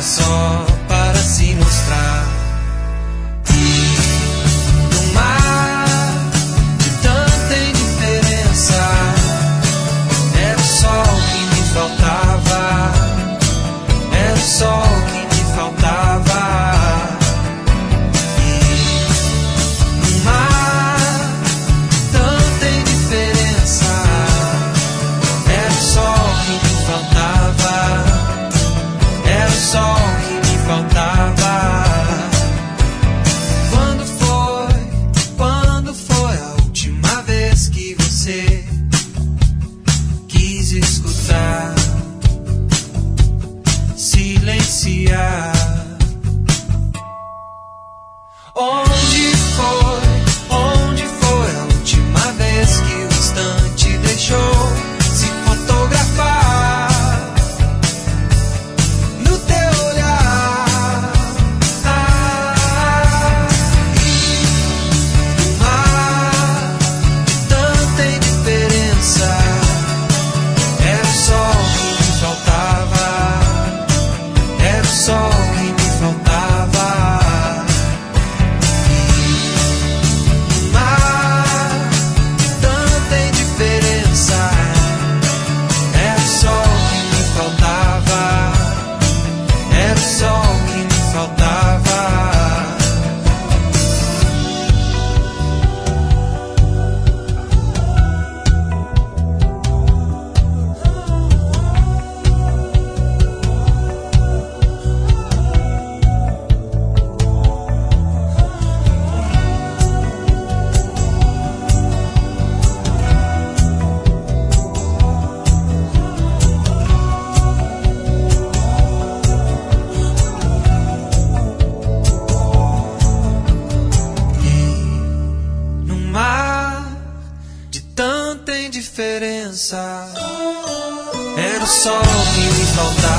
só para se mostrar. E no mar de tanta indiferença, era o sol que me faltava, era o sol que me faltava. E no mar de tanta indiferença, era o sol que me faltava, era o sol que me faltava. Quando foi a última vez que você quis escutar, silenciar? Onde foi a última vez que o instante deixou se fotografar no teu olhar? E no mar de tanta indiferença, era o sol que me faltava, era o sol que me faltava. E no mar de tanta indiferença, era o sol que me faltava, era o sol que me faltava. No mar de tanta indiferença, era o sol que me faltava,